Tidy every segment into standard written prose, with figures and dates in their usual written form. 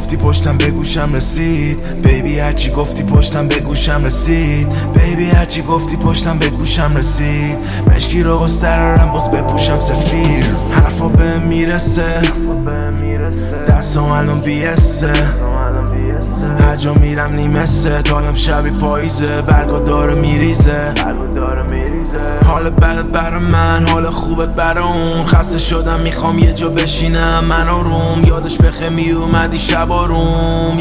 گفتی پشتم به گوشم رسید بیبی، هرچی گفتی پشتم به گوشم رسید بیبی، هرچی گفتی پشتم به گوشم رسید. مشکی رو گسترارم باز بپوشم سفیر، حرفا به میرسه دستم الان بیسته، هر جا میرم نیمسته، تالم شبی پاییزه، برگا داره میریزه. حال بدت برا من، حال خوبت برا اون، خسته شدم میخوام یه جا بشینم من آروم، یادش بخیر میومدی شب آروم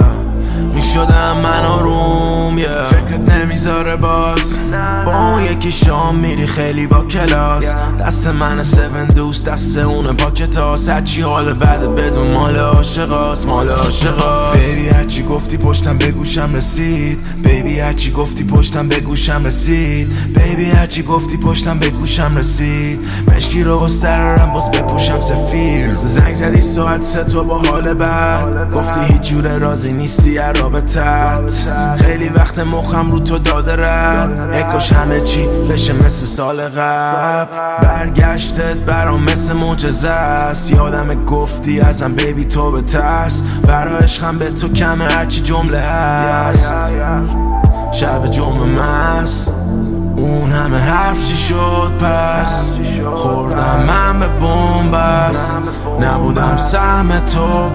میشدم من آروم فکرت نمیذاره باز با اون یکی شام میری خیلی با کلاس، دست من 7 دوست دست اونه پاکتاس، هرچی حال بدت بدون مال عاشقاست مال عاشقاست. بیبی هرچی گفتی پشتم به گوشم رسید بیبی، هرچی گفتی پشتم به گوشم رسید بیبی، هرچی گفتی پشتم به گوشم رسید. مشکی رو گسترارم باز بپوشم سفیر، زنگ زدی ساعت 3 تو با حال بد، گفتی هیچ جوره راضی نیستی از رابطت، خیلی وقت مخم رو تو داده رد، اکاش همه چی بشه مثل سال قبل. برگشتت برام مثل معجزه است، یادم گفتی ازم بیبی تو بترس، برا عشقم به تو کمه هرچی جمله هست. شب جمعه مست اون همه حرف چی شد پس، خوردم من به بومبست، نبودم سهم تو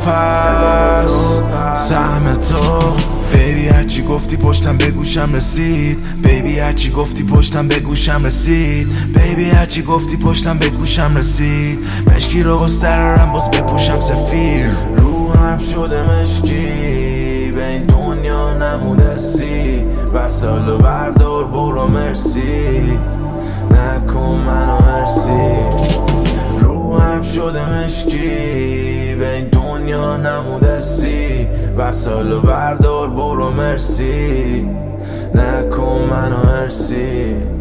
پس سهم تو. بیبی هرچی گفتی پشتم به گوشم رسید بیبی، هرچی گفتی پشتم به گوشم رسید بیبی، هرچی گفتی پشتم به گوشم رسید. مشکی رو گسترارم باز بپوشم سفیر، روحم شده مشکی به این دنیا نمودستی، وسالو بردار برو مرسی نکن منو مرسی. روحم شده مشکی به این دنیا نمودستی، وسالو بردار برو مرسی نکن منو مرسی.